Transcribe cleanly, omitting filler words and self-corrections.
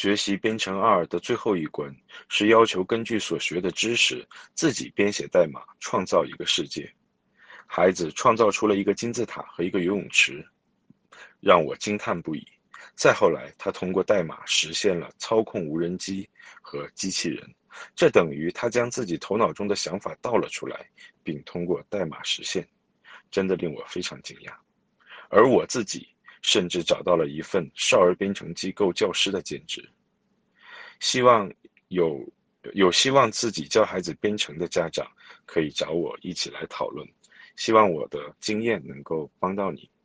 学习编程2的最后一关是要求根据所学的知识自己编写代码，创造一个世界。孩子创造出了一个金字塔和一个游泳池，让我惊叹不已。再后来，他通过代码实现了操控无人机和机器人，这等于他将自己头脑中的想法倒了出来，并通过代码实现，真的令我非常惊讶。而我自己甚至找到了一份少儿编程机构教师的兼职。希望有希望自己教孩子编程的家长可以找我一起来讨论，希望我的经验能够帮到你。